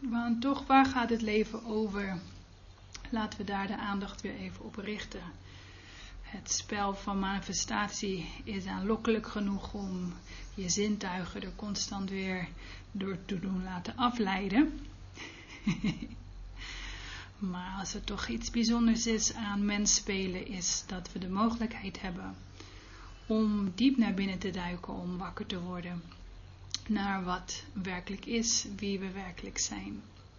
Want toch, waar gaat het leven over? Laten we daar de aandacht weer even op richten. Het spel van manifestatie is aanlokkelijk genoeg om je zintuigen er constant weer door te doen laten afleiden. Maar als er toch iets bijzonders is aan mens spelen, is dat we de mogelijkheid hebben om diep naar binnen te duiken, om wakker te worden naar wat werkelijk is, wie we werkelijk zijn.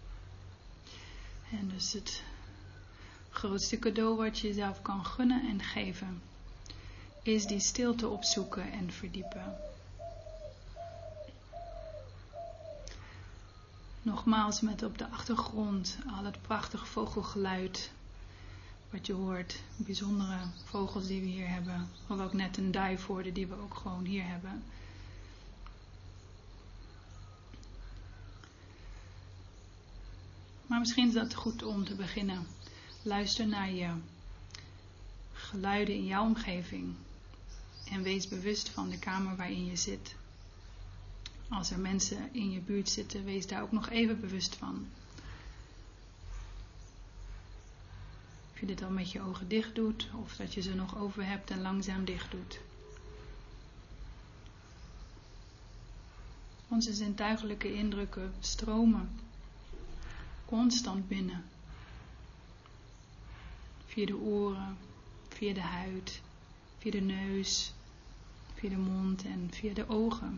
En dus het grootste cadeau wat je jezelf kan gunnen en geven, is die stilte opzoeken en verdiepen. Nogmaals, met op de achtergrond al het prachtige vogelgeluid wat je hoort, bijzondere vogels die we hier hebben, of ook net een duif hoorden die we ook gewoon hier hebben. Maar misschien is dat goed om te beginnen. Luister naar je geluiden in jouw omgeving en wees bewust van de kamer waarin je zit. Als er mensen in je buurt zitten, wees daar ook nog even bewust van. Of je dit al met je ogen dicht doet, of dat je ze nog over hebt en langzaam dicht doet. Onze zintuigelijke indrukken stromen constant binnen. Via de oren, via de huid, via de neus, via de mond en via de ogen.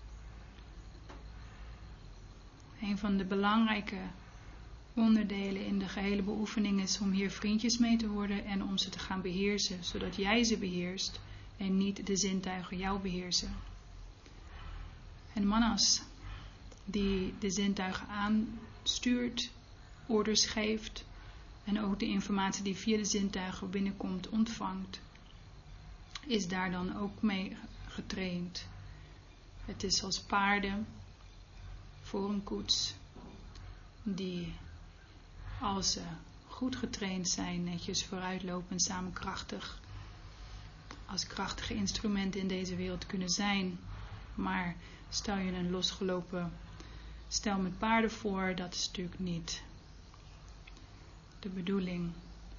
Een van de belangrijke onderdelen in de gehele beoefening is om hier vriendjes mee te worden en om ze te gaan beheersen, zodat jij ze beheerst en niet de zintuigen jou beheersen. En manas die de zintuigen aanstuurt, orders geeft en ook de informatie die via de zintuigen binnenkomt ontvangt, is daar dan ook mee getraind. Het is als paarden voor een koets die, als ze goed getraind zijn, netjes vooruitlopen, samen krachtig, als krachtige instrumenten in deze wereld kunnen zijn. Maar stel je een losgelopen stel met paarden voor, dat is natuurlijk niet de bedoeling.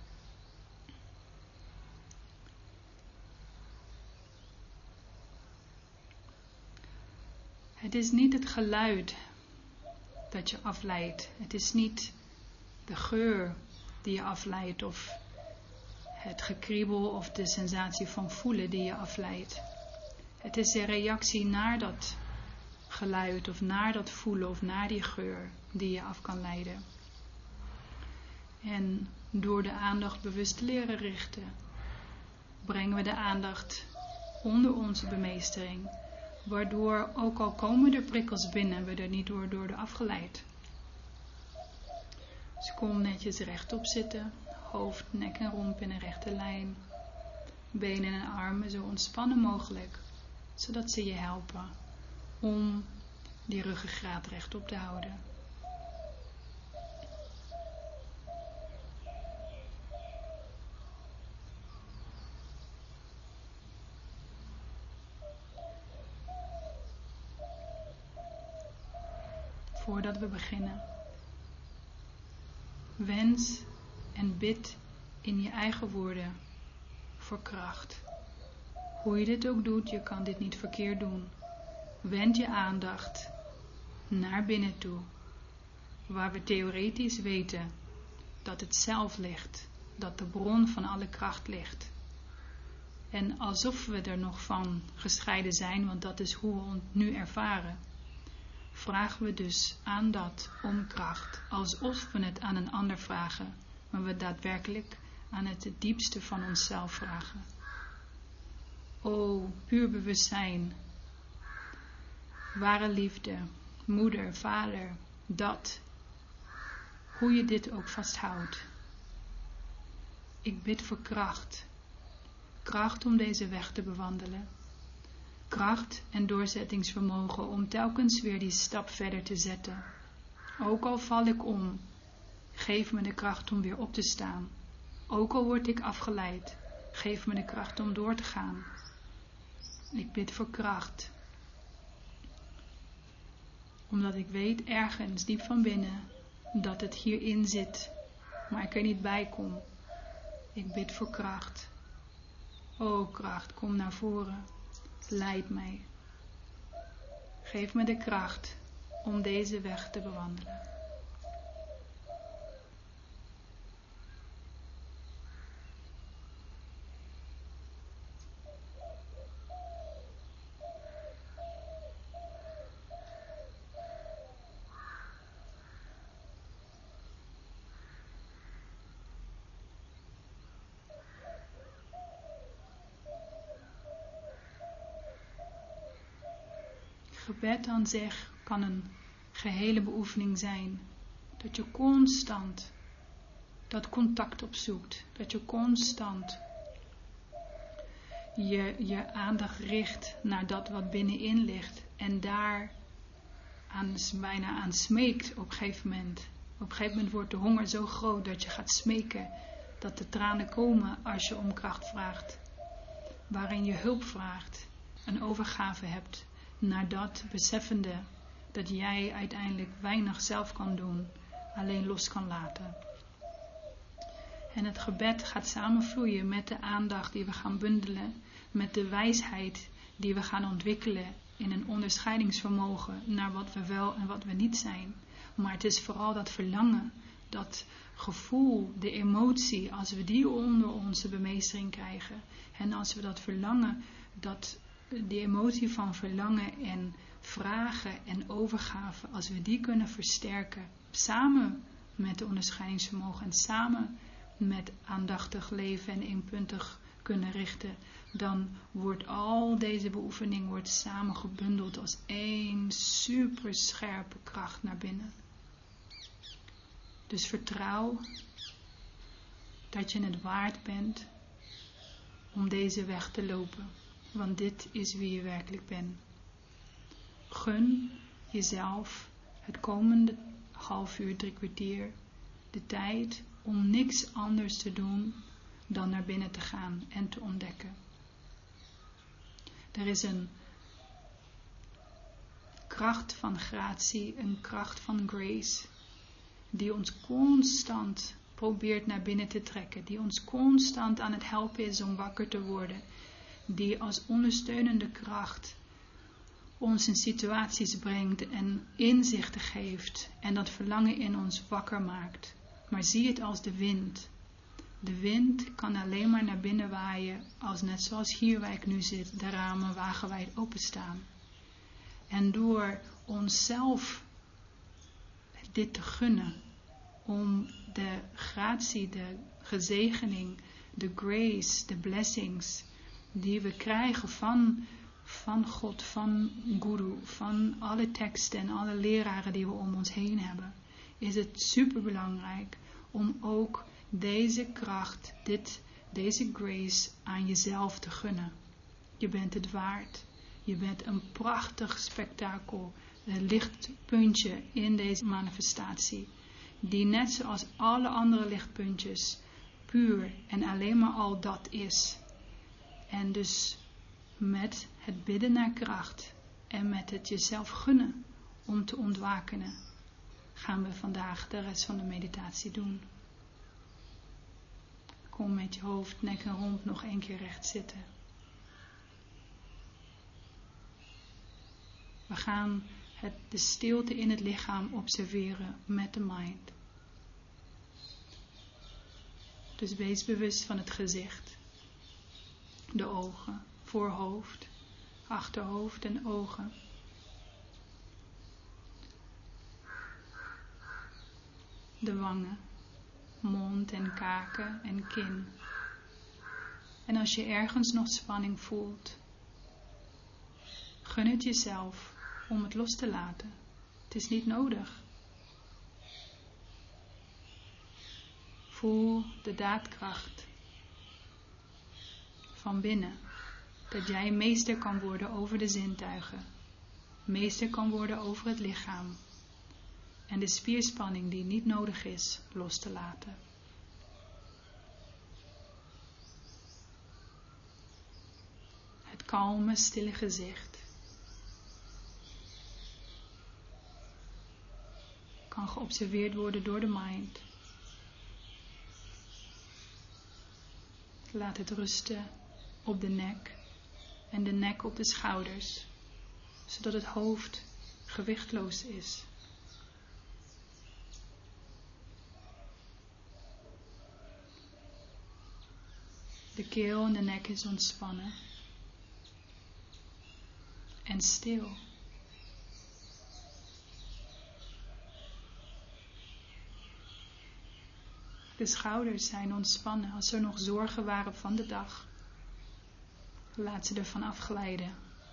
Het is niet het geluid dat je afleidt. Het is niet de geur die je afleidt of het gekriebel of de sensatie van voelen die je afleidt. Het is de reactie naar dat geluid of naar dat voelen of naar die geur die je af kan leiden. En door de aandacht bewust te leren richten, brengen we de aandacht onder onze bemeestering, waardoor ook al komen er prikkels binnen, we er niet door worden afgeleid. Dus kom netjes rechtop zitten, hoofd, nek en romp in een rechte lijn, benen en armen zo ontspannen mogelijk, zodat ze je helpen om die ruggengraat rechtop te houden. Voordat we beginnen, wens en bid in je eigen woorden voor kracht. Hoe je dit ook doet, je kan dit niet verkeerd doen. Wend je aandacht naar binnen toe, waar we theoretisch weten dat het zelf ligt, dat de bron van alle kracht ligt. En alsof we er nog van gescheiden zijn, want dat is hoe we het nu ervaren, vragen we dus aan dat om kracht, alsof we het aan een ander vragen, maar we daadwerkelijk aan het diepste van onszelf vragen. O, puur bewustzijn, ware liefde, moeder, vader, dat, hoe je dit ook vasthoudt. Ik bid voor kracht, kracht om deze weg te bewandelen. Kracht en doorzettingsvermogen om telkens weer die stap verder te zetten. Ook al val ik om, geef me de kracht om weer op te staan. Ook al word ik afgeleid, geef me de kracht om door te gaan. Ik bid voor kracht. Omdat ik weet ergens diep van binnen dat het hierin zit, maar ik er niet bij kom. Ik bid voor kracht. O kracht, kom naar voren. Leid mij. Geef me de kracht om deze weg te bewandelen. Gebed aan zich kan een gehele beoefening zijn. Dat je constant dat contact opzoekt. Dat je constant je aandacht richt naar dat wat binnenin ligt. En daar bijna aan smeekt op een gegeven moment. Op een gegeven moment wordt de honger zo groot dat je gaat smeken. Dat de tranen komen als je om kracht vraagt. Waarin je hulp vraagt. Een overgave hebt. Naar dat beseffende dat jij uiteindelijk weinig zelf kan doen, alleen los kan laten. En het gebed gaat samenvloeien met de aandacht die we gaan bundelen, met de wijsheid die we gaan ontwikkelen in een onderscheidingsvermogen naar wat we wel en wat we niet zijn. Maar het is vooral dat verlangen, dat gevoel, de emotie, als we die onder onze bemeestering krijgen. En als we dat verlangen, die emotie van verlangen en vragen en overgave, als we die kunnen versterken, samen met de onderscheidingsvermogen en samen met aandachtig leven en eenpuntig kunnen richten, dan wordt al deze beoefening samen gebundeld als één super scherpe kracht naar binnen. Dus vertrouw dat je het waard bent om deze weg te lopen. Want dit is wie je werkelijk bent. Gun jezelf het komende half uur, 3 kwartier de tijd om niks anders te doen dan naar binnen te gaan en te ontdekken. Er is een kracht van gratie, een kracht van grace, die ons constant probeert naar binnen te trekken, die ons constant aan het helpen is om wakker te worden, die als ondersteunende kracht ons in situaties brengt en inzichten geeft en dat verlangen in ons wakker maakt. Maar zie het als de wind. De wind kan alleen maar naar binnen waaien als net zoals hier waar ik nu zit, de ramen wagenwijd openstaan. En door onszelf dit te gunnen, om de gratie, de gezegening, de grace, de blessings die we krijgen van God, van Guru, van alle teksten en alle leraren die we om ons heen hebben, is het superbelangrijk om ook deze kracht, deze grace aan jezelf te gunnen. Je bent het waard. Je bent een prachtig spektakel, een lichtpuntje in deze manifestatie, die net zoals alle andere lichtpuntjes puur en alleen maar al dat is. En dus met het bidden naar kracht en met het jezelf gunnen om te ontwakenen, gaan we vandaag de rest van de meditatie doen. Kom met je hoofd, nek en romp nog 1 keer recht zitten. We gaan de stilte in het lichaam observeren met de mind. Dus wees bewust van het gezicht, de ogen, voorhoofd, achterhoofd en ogen. De wangen, mond en kaken en kin. En als je ergens nog spanning voelt, gun het jezelf om het los te laten. Het is niet nodig. Voel de daadkracht van binnen. Dat jij meester kan worden over de zintuigen. Meester kan worden over het lichaam. En de spierspanning die niet nodig is, los te laten. Het kalme, stille gezicht. kan geobserveerd worden door de mind. Laat het rusten op de nek en de nek op de schouders, zodat het hoofd gewichtloos is. De keel en de nek is ontspannen en stil. De schouders zijn ontspannen. Als er nog zorgen waren van de dag, laat ze ervan afglijden.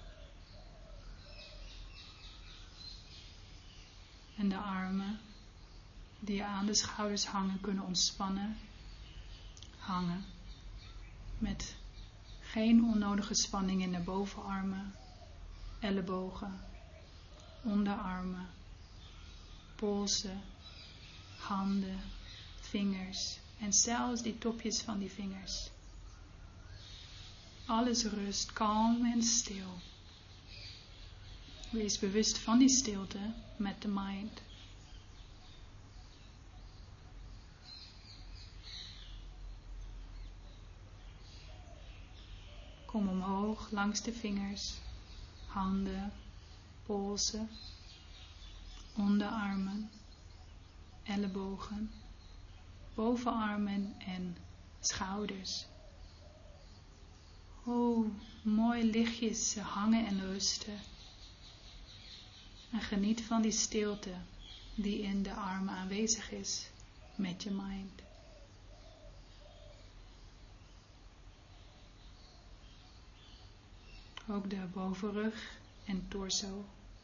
En de armen die aan de schouders hangen kunnen ontspannen, hangen. Met geen onnodige spanning in de bovenarmen, ellebogen, onderarmen, polsen, handen, vingers en zelfs die topjes van die vingers. Alles rust, kalm en stil. Wees bewust van die stilte met de mind. Kom omhoog langs de vingers, handen, polsen, onderarmen, ellebogen, bovenarmen en schouders. Oh, mooi lichtjes hangen en rusten. En geniet van die stilte die in de armen aanwezig is met je mind. Ook de bovenrug en torso,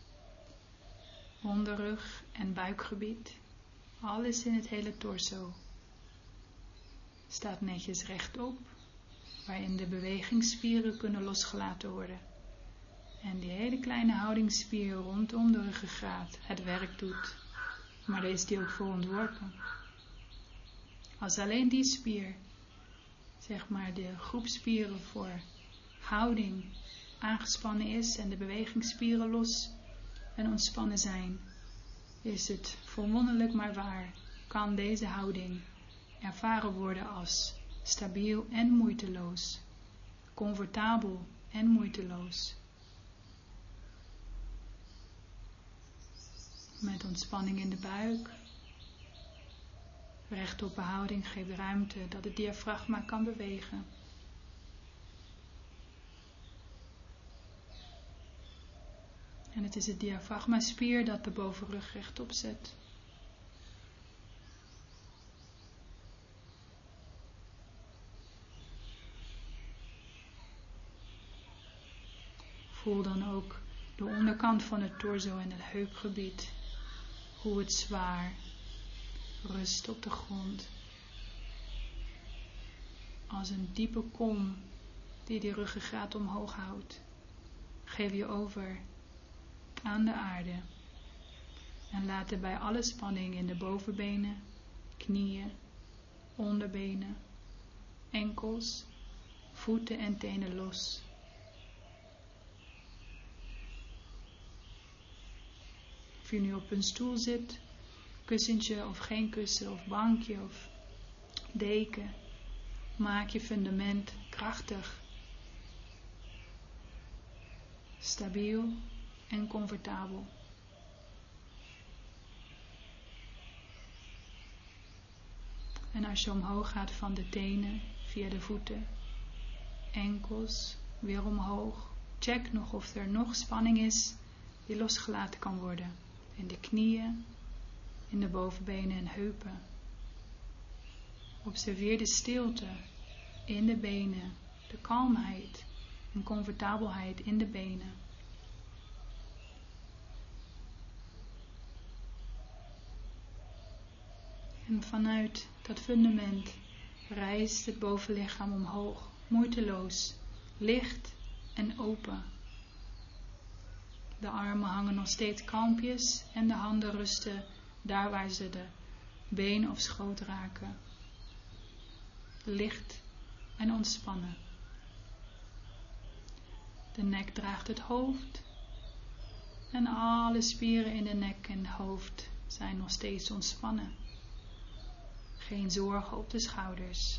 onderrug en buikgebied, alles in het hele torso staat netjes rechtop, waarin de bewegingsspieren kunnen losgelaten worden. En die hele kleine houdingsspier rondom de ruggengraat het werk doet. Maar daar is die ook voor ontworpen. Als alleen die spier, zeg maar de groepspieren voor houding, aangespannen is en de bewegingsspieren los en ontspannen zijn, is het verwonderlijk maar waar, kan deze houding ervaren worden als stabiel en moeiteloos, comfortabel en moeiteloos. Met ontspanning in de buik, rechtop houding geeft ruimte dat het diafragma kan bewegen. En het is het diafragmaspier dat de bovenrug rechtop zet. Voel dan ook de onderkant van het torso en het heupgebied. Hoe het zwaar rust op de grond. Als een diepe kom die die ruggengraat omhoog houdt. Geef je over aan de aarde. En laat erbij alle spanning in de bovenbenen, knieën, onderbenen, enkels, voeten en tenen los. Of je nu op een stoel zit, kussentje of geen kussen, of bankje of deken, maak je fundament krachtig, stabiel en comfortabel. En als je omhoog gaat van de tenen, via de voeten, enkels, weer omhoog, check nog of er nog spanning is die losgelaten kan worden. In de knieën, in de bovenbenen en heupen. Observeer de stilte in de benen, de kalmheid en comfortabelheid in de benen. En vanuit dat fundament rijst het bovenlichaam omhoog, moeiteloos, licht en open. De armen hangen nog steeds kalmpjes en de handen rusten daar waar ze de been of schoot raken. Licht en ontspannen. De nek draagt het hoofd en alle spieren in de nek en hoofd zijn nog steeds ontspannen. Geen zorgen op de schouders.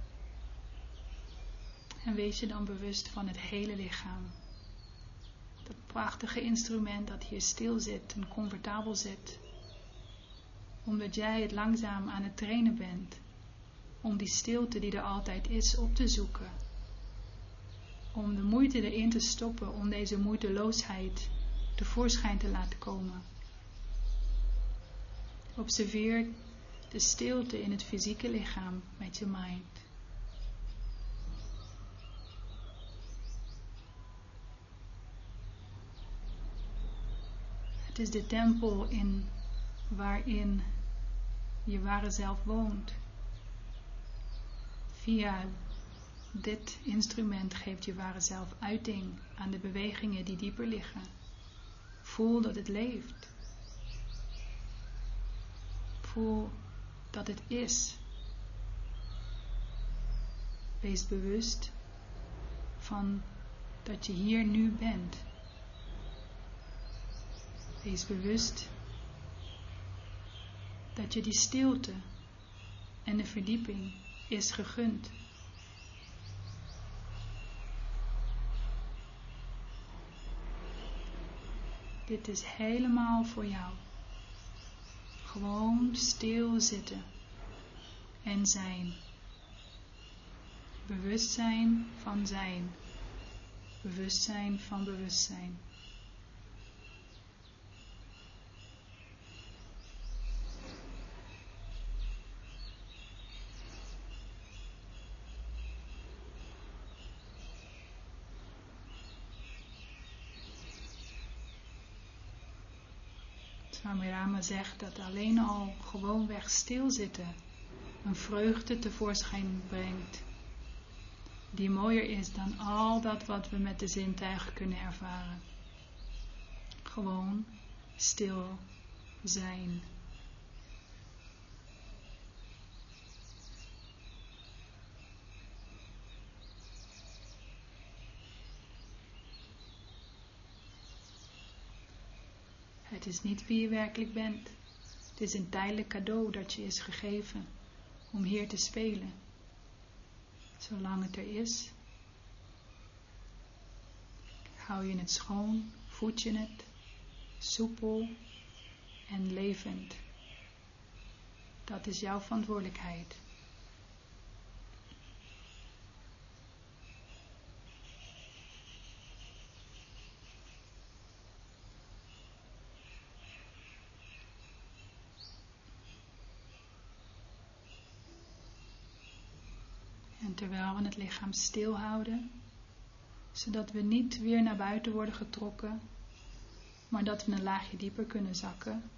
En wees je dan bewust van het hele lichaam. Dat prachtige instrument dat hier stil zit en comfortabel zit. Omdat jij het langzaam aan het trainen bent. Om die stilte die er altijd is op te zoeken. Om de moeite erin te stoppen, om deze moeiteloosheid tevoorschijn te laten komen. Observeer de stilte in het fysieke lichaam met je mind. Het is de tempel waarin je ware zelf woont. Via dit instrument geeft je ware zelf uiting aan de bewegingen die dieper liggen. Voel dat het leeft. Voel dat het is. Wees bewust van dat je hier nu bent. Wees bewust dat je die stilte en de verdieping is gegund. Dit is helemaal voor jou. Gewoon stil zitten en zijn. Bewustzijn van zijn. Bewustzijn van bewustzijn. Swami Rama zegt dat alleen al gewoonweg stilzitten een vreugde tevoorschijn brengt, die mooier is dan al dat wat we met de zintuigen kunnen ervaren. Gewoon stil zijn. Het is niet wie je werkelijk bent. Het is een tijdelijk cadeau dat je is gegeven om hier te spelen. Zolang het er is, hou je het schoon, voed je het, soepel en levend. Dat is jouw verantwoordelijkheid. En terwijl we het lichaam stilhouden, zodat we niet weer naar buiten worden getrokken, maar dat we een laagje dieper kunnen zakken,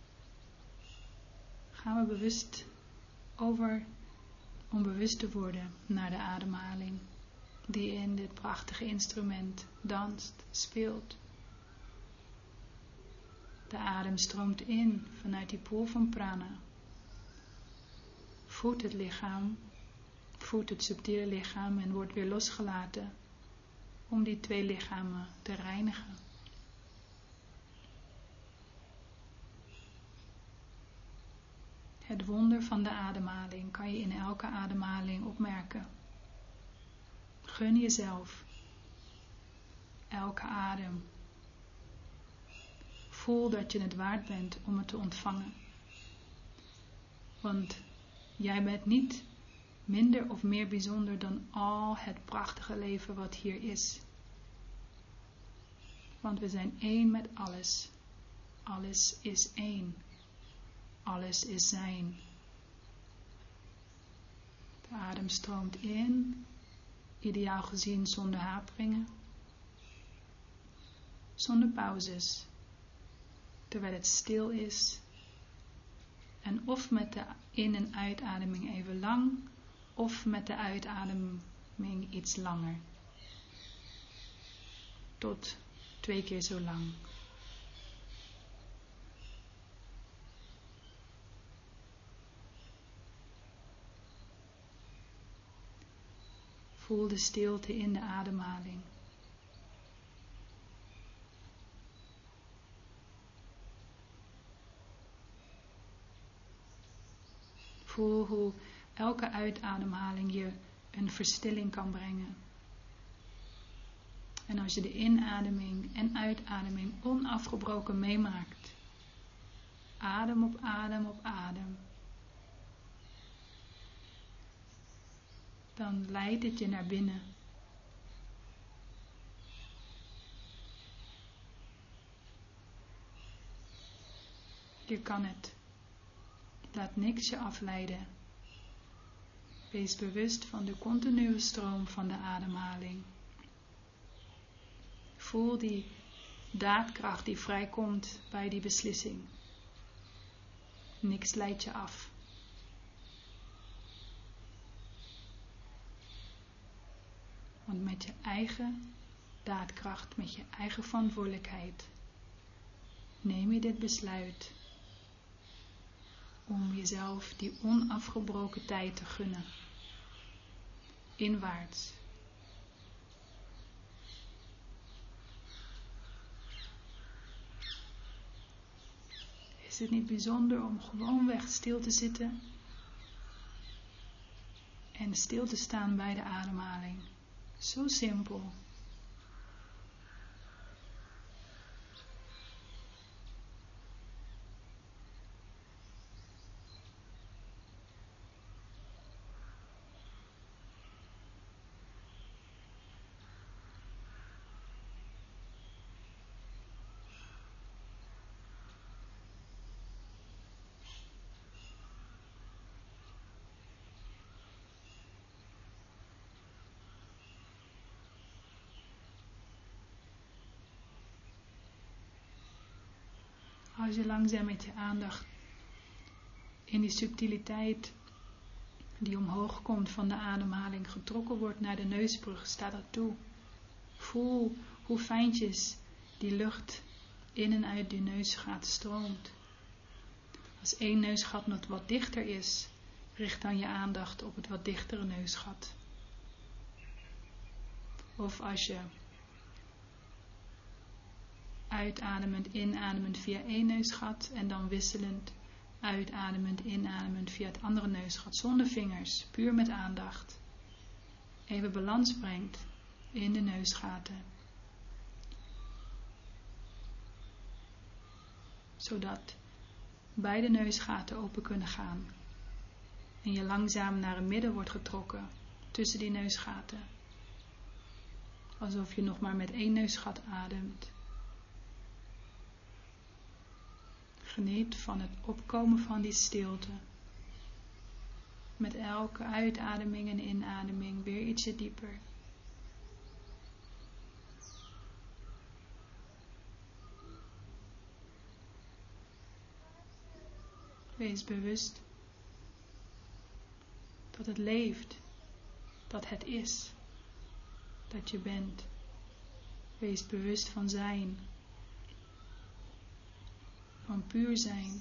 gaan we bewust over om bewust te worden naar de ademhaling die in dit prachtige instrument danst, speelt. De adem stroomt in vanuit die pool van prana. Voedt het lichaam, voedt het subtiele lichaam en wordt weer losgelaten om die twee lichamen te reinigen. Het wonder van de ademhaling kan je in elke ademhaling opmerken. Gun jezelf elke adem. Voel dat je het waard bent om het te ontvangen. Want jij bent niet minder of meer bijzonder dan al het prachtige leven wat hier is. Want we zijn één met alles. Alles is één. Alles is zijn. De adem stroomt in, ideaal gezien zonder haperingen, zonder pauzes, terwijl het stil is. En of met de in- en uitademing even lang, of met de uitademing iets langer. Tot 2 keer zo lang. Voel de stilte in de ademhaling. Voel hoe elke uitademhaling je een verstilling kan brengen. En als je de inademing en uitademing onafgebroken meemaakt, adem op adem op adem, dan leidt het je naar binnen. Je kan het. Laat niks je afleiden. Wees bewust van de continue stroom van de ademhaling. Voel die daadkracht die vrijkomt bij die beslissing. Niks leidt je af. Want met je eigen daadkracht, met je eigen verantwoordelijkheid, neem je dit besluit om jezelf die onafgebroken tijd te gunnen. Inwaarts. Is het niet bijzonder om gewoonweg stil te zitten en stil te staan bij de ademhaling? Zo simpel. Als je langzaam met je aandacht in die subtiliteit die omhoog komt van de ademhaling getrokken wordt naar de neusbrug, sta dat toe. Voel hoe fijntjes die lucht in en uit die neusgat stroomt. Als één neusgat nog wat dichter is, richt dan je aandacht op het wat dichtere neusgat. Of als je uitademend, inademend via één neusgat en dan wisselend, uitademend, inademend via het andere neusgat, zonder vingers, puur met aandacht, even balans brengt in de neusgaten. Zodat beide neusgaten open kunnen gaan en je langzaam naar het midden wordt getrokken tussen die neusgaten. Alsof je nog maar met één neusgat ademt. Geniet van het opkomen van die stilte. Met elke uitademing en inademing weer ietsje dieper. Wees bewust dat het leeft, dat het is, dat je bent. Wees bewust van zijn, van puur zijn.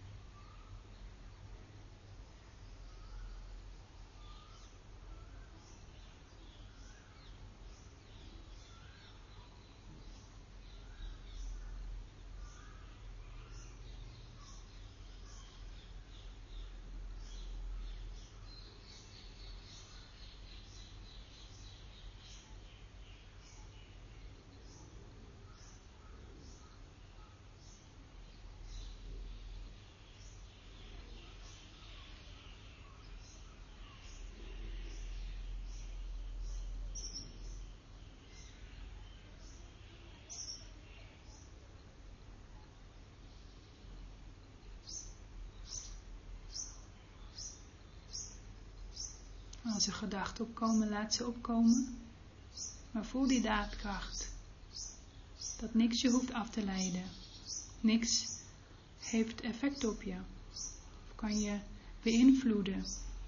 Als er gedachten opkomen, laat ze opkomen. Maar voel die daadkracht. Dat niks je hoeft af te leiden. Niks heeft effect op je. Of kan je beïnvloeden.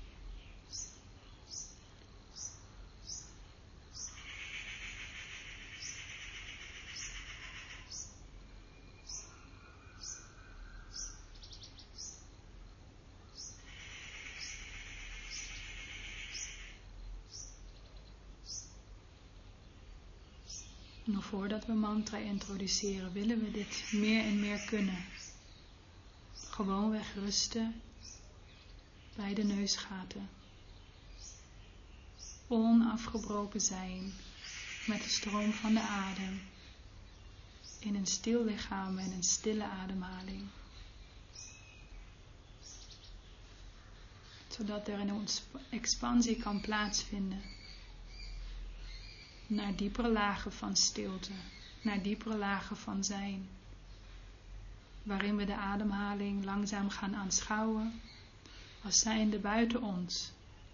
Nog voordat we mantra introduceren, willen we dit meer en meer kunnen. Gewoonweg rusten bij de neusgaten. Onafgebroken zijn met de stroom van de adem. In een stil lichaam en een stille ademhaling. Zodat er een expansie kan plaatsvinden. Naar diepere lagen van stilte. Naar diepere lagen van zijn. Waarin we de ademhaling langzaam gaan aanschouwen. Als zijnde buiten ons.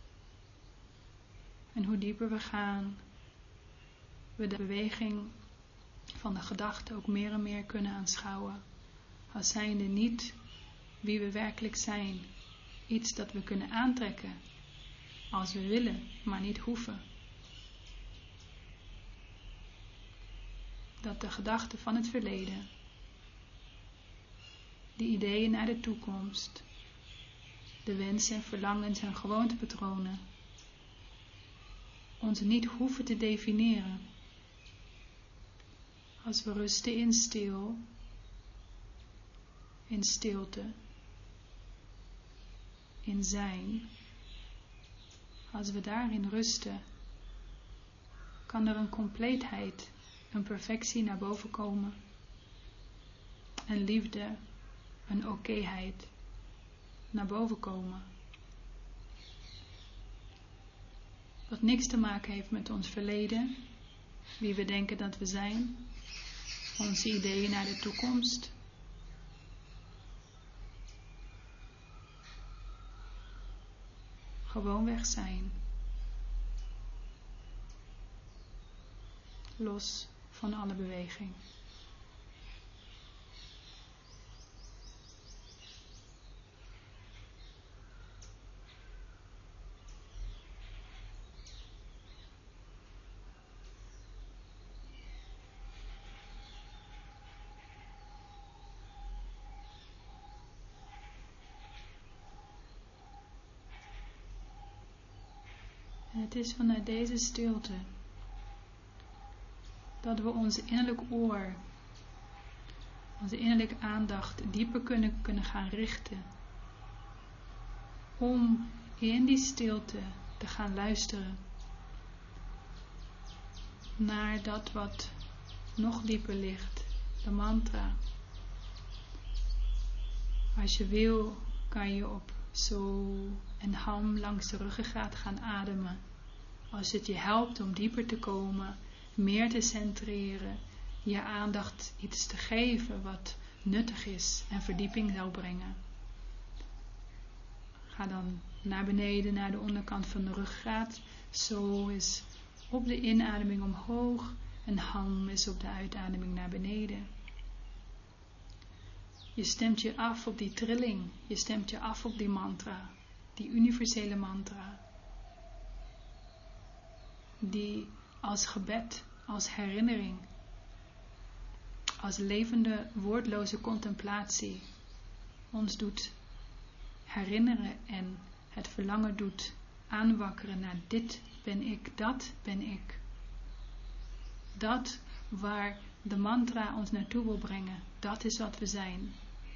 En hoe dieper we gaan. We de beweging van de gedachten ook meer en meer kunnen aanschouwen. Als zijnde niet wie we werkelijk zijn. Iets dat we kunnen aantrekken. Als we willen, maar niet hoeven. Dat de gedachten van het verleden. De ideeën naar de toekomst. De wensen en verlangens en gewoontepatronen. Ons niet hoeven te definiëren. Als we rusten in stilte, in zijn, als we daarin rusten, kan er een compleetheid, een perfectie naar boven komen, een liefde, een okéheid naar boven komen. Wat niks te maken heeft met ons verleden, wie we denken dat we zijn, onze ideeën naar de toekomst. Gewoonweg zijn. Los van alle beweging. En het is vanuit deze stilte dat we onze innerlijke oor, onze innerlijke aandacht dieper kunnen gaan richten. Om in die stilte te gaan luisteren naar dat wat nog dieper ligt, de mantra. Als je wil, kan je op zo en ham langs de ruggengraat gaan ademen. Als het je helpt om dieper te komen, meer te centreren, je aandacht iets te geven wat nuttig is en verdieping zal brengen. Ga dan naar beneden, naar de onderkant van de ruggraat. Zo is op de inademing omhoog en ham is op de uitademing naar beneden. Je stemt je af op die trilling, je stemt je af op die mantra, die universele mantra. Die als gebed, als herinnering, als levende woordloze contemplatie ons doet herinneren en het verlangen doet aanwakkeren naar dit ben ik, dat ben ik. Dat waar de mantra ons naartoe wil brengen, dat is wat we zijn.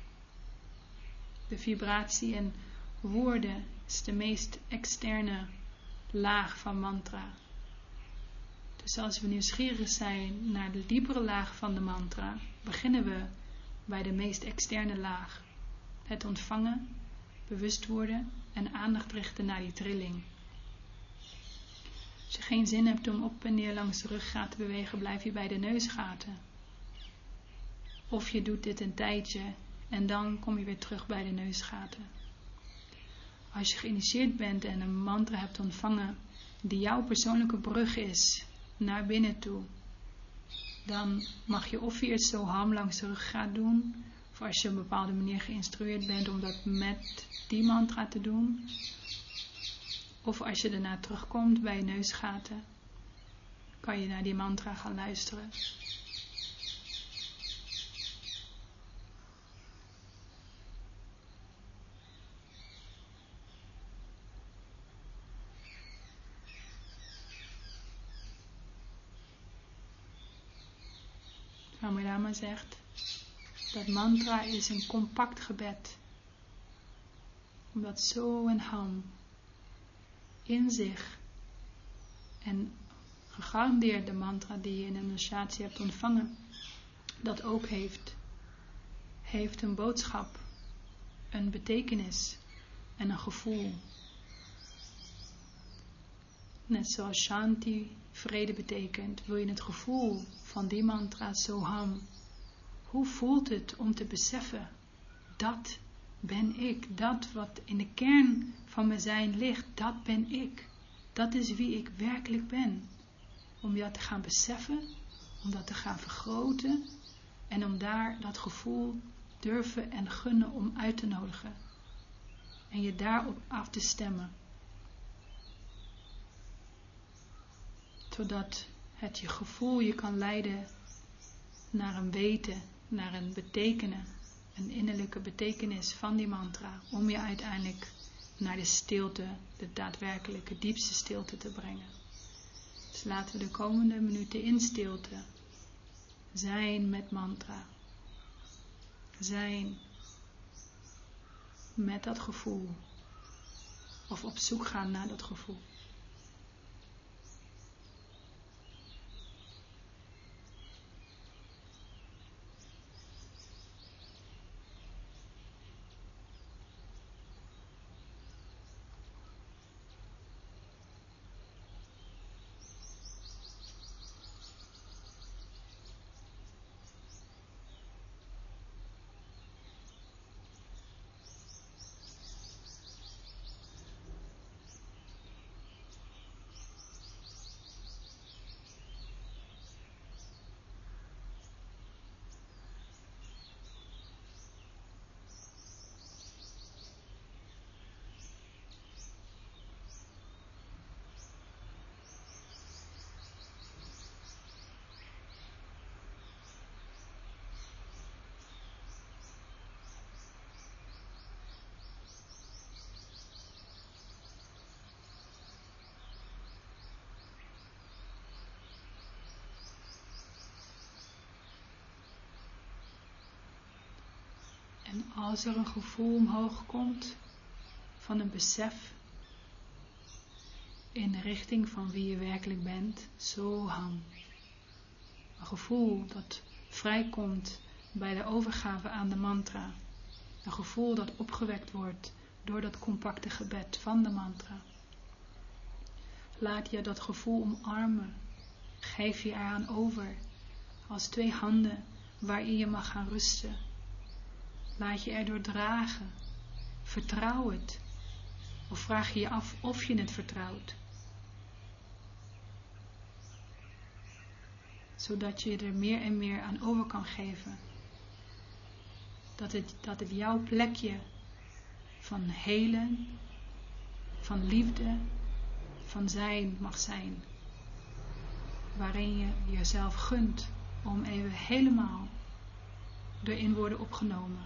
De vibratie en woorden is de meest externe laag van mantra. Dus als we nieuwsgierig zijn naar de diepere laag van de mantra, beginnen we bij de meest externe laag. Het ontvangen, bewust worden en aandacht richten naar die trilling. Als je geen zin hebt om op en neer langs de ruggraat te bewegen, blijf je bij de neusgaten. Of je doet dit een tijdje en dan kom je weer terug bij de neusgaten. Als je geïnitieerd bent en een mantra hebt ontvangen die jouw persoonlijke brug is naar binnen toe, dan mag je of eerst zo ham langs de ruggraat doen, of als je op een bepaalde manier geïnstrueerd bent om dat met die mantra te doen, of als je daarna terugkomt bij je neusgaten, kan je naar die mantra gaan luisteren. Swami Rama zegt, dat mantra is een compact gebed. Omdat zo en ham in zich en gegarandeerd de mantra die je in een initiatie hebt ontvangen, dat ook heeft een boodschap, een betekenis en een gevoel. Net zoals Shanti vrede betekent, wil je het gevoel van die mantra Soham. Hoe voelt het om te beseffen, dat ben ik, dat wat in de kern van mijn zijn ligt, dat ben ik. Dat is wie ik werkelijk ben. Om dat te gaan beseffen, om dat te gaan vergroten en om daar dat gevoel durven en gunnen om uit te nodigen. En je daarop af te stemmen. Zodat het je gevoel je kan leiden naar een weten, naar een betekenen, een innerlijke betekenis van die mantra. Om je uiteindelijk naar de stilte, de daadwerkelijke diepste stilte te brengen. Dus laten we de komende minuten in stilte zijn met mantra. Zijn met dat gevoel. Of op zoek gaan naar dat gevoel. En als er een gevoel omhoog komt van een besef in de richting van wie je werkelijk bent, Soham. Een gevoel dat vrijkomt bij de overgave aan de mantra. Een gevoel dat opgewekt wordt door dat compacte gebed van de mantra. Laat je dat gevoel omarmen. Geef je eraan over. Als twee handen waarin je mag gaan rusten. Laat je erdoor dragen. Vertrouw het. Of vraag je je af of je het vertrouwt. Zodat je er meer en meer aan over kan geven. Dat het jouw plekje van helen, van liefde, van zijn mag zijn. Waarin je jezelf gunt om even helemaal erin worden opgenomen.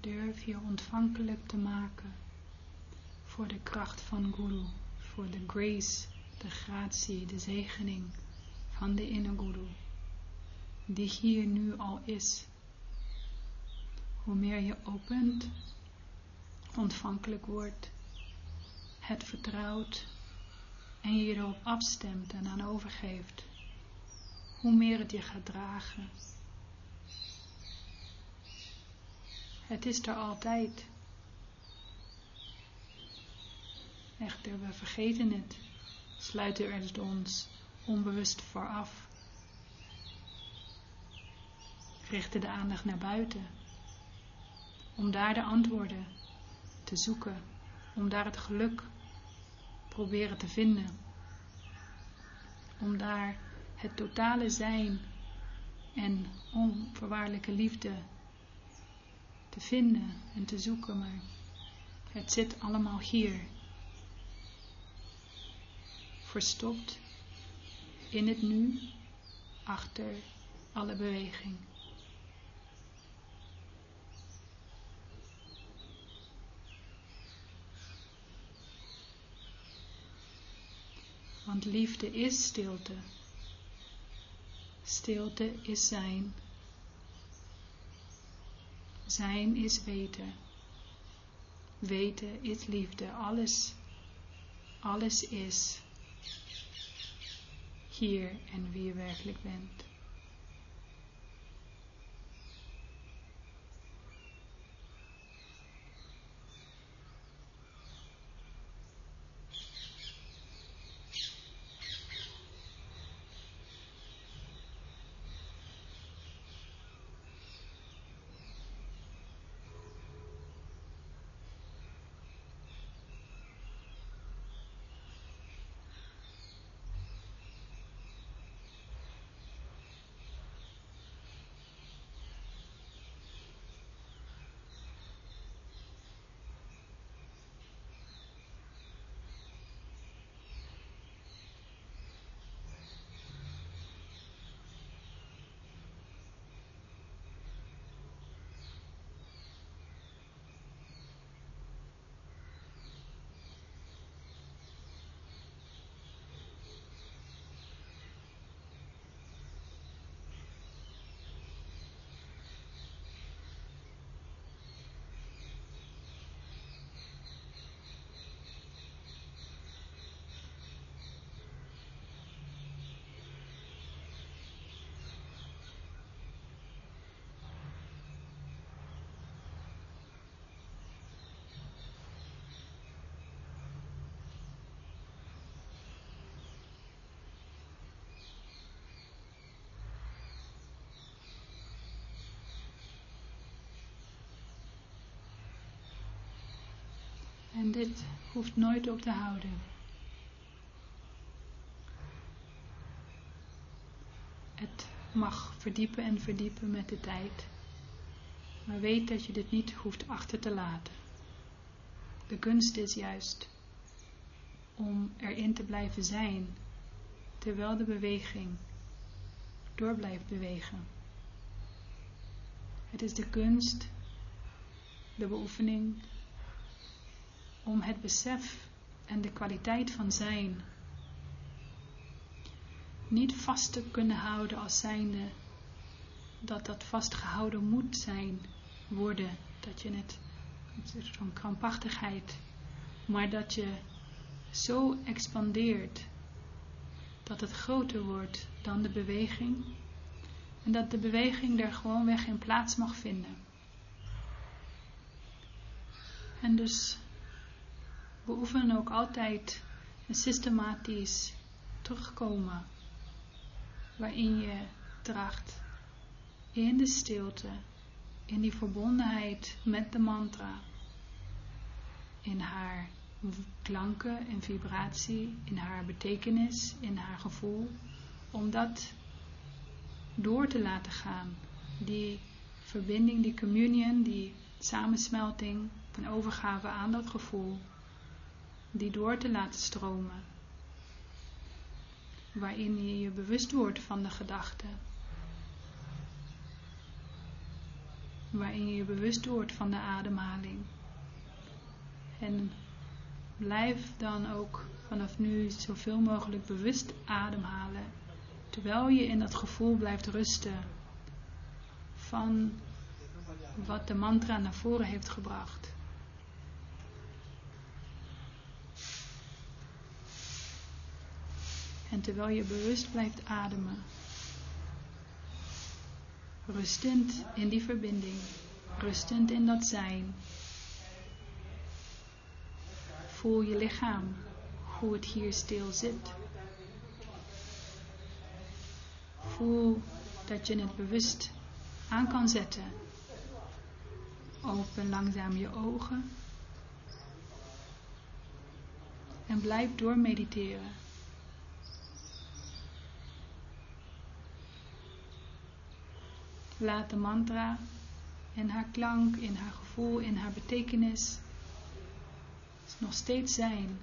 Durf je ontvankelijk te maken voor de kracht van Guru, voor de grace, de gratie, de zegening van de inner Guru, die hier nu al is. Hoe meer je opent, ontvankelijk wordt, het vertrouwt en je erop afstemt en aan overgeeft, hoe meer het je gaat dragen. Het is er altijd. Echter, we vergeten het, sluiten er het ons onbewust voor af, richten de aandacht naar buiten, om daar de antwoorden te zoeken, om daar het geluk proberen te vinden, om daar het totale zijn en onvoorwaardelijke liefde te vinden en te zoeken, maar het zit allemaal hier, verstopt in het nu, achter alle beweging. Want liefde is stilte. Stilte is zijn. Zijn is weten. Weten is liefde. Alles is hier en wie je werkelijk bent. En dit hoeft nooit op te houden. Het mag verdiepen en verdiepen met de tijd. Maar weet dat je dit niet hoeft achter te laten. De kunst is juist om erin te blijven zijn, terwijl de beweging door blijft bewegen. Het is de kunst, de beoefening, om het besef en de kwaliteit van zijn niet vast te kunnen houden als zijnde dat vastgehouden moet zijn, worden, dat je het is van krampachtigheid, maar dat je zo expandeert dat het groter wordt dan de beweging en dat de beweging er gewoonweg in plaats mag vinden. En dus beoefenen ook altijd een systematisch terugkomen, waarin je tracht in de stilte, in die verbondenheid met de mantra, in haar klanken en vibratie, in haar betekenis, in haar gevoel, om dat door te laten gaan. Die verbinding, die communion, die samensmelting, een overgave aan dat gevoel, die door te laten stromen, waarin je je bewust wordt van de gedachten. waarin je je bewust wordt van de ademhaling. En blijf dan ook vanaf nu zoveel mogelijk bewust ademhalen, terwijl je in dat gevoel blijft rusten van wat de mantra naar voren heeft gebracht. En terwijl je bewust blijft ademen, rustend in die verbinding, rustend in dat zijn, voel je lichaam, hoe het hier stil zit. Voel dat je het bewust aan kan zetten. Open langzaam je ogen. En blijf doormediteren. Laat de mantra in haar klank, in haar gevoel, in haar betekenis nog steeds zijn.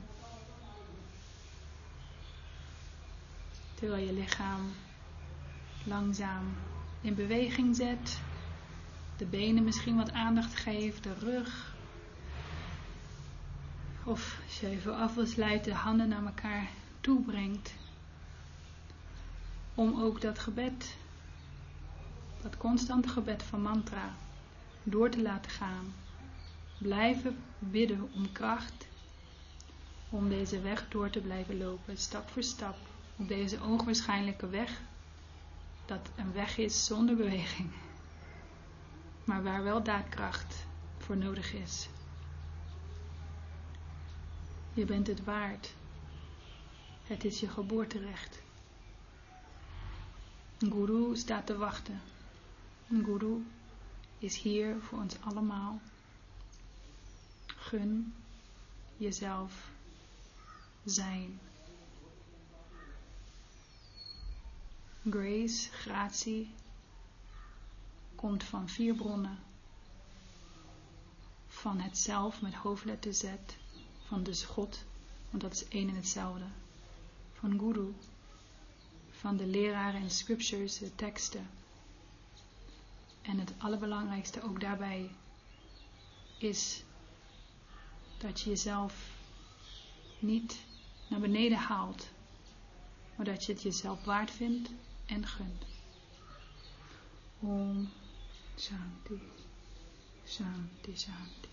Terwijl je lichaam langzaam in beweging zet. De benen misschien wat aandacht geeft, de rug. Of als je even af wil sluiten, de handen naar elkaar toe brengt. Om ook dat gebed, dat constante gebed van mantra, door te laten gaan. Blijven bidden om kracht. Om deze weg door te blijven lopen, stap voor stap. Op deze ogenschijnlijke weg. Dat een weg is zonder beweging. Maar waar wel daadkracht voor nodig is. Je bent het waard. Het is je geboorterecht. Een guru staat te wachten. Een guru is hier voor ons allemaal. Gun jezelf zijn. Grace, gratie, komt van 4 bronnen. Van het zelf met hoofdletter Z, van dus God, want dat is één en hetzelfde. Van Guru, van de leraren en scriptures, de teksten. En het allerbelangrijkste ook daarbij is dat je jezelf niet naar beneden haalt, maar dat je het jezelf waard vindt en gunt. Om Shanti, Shanti, Shanti.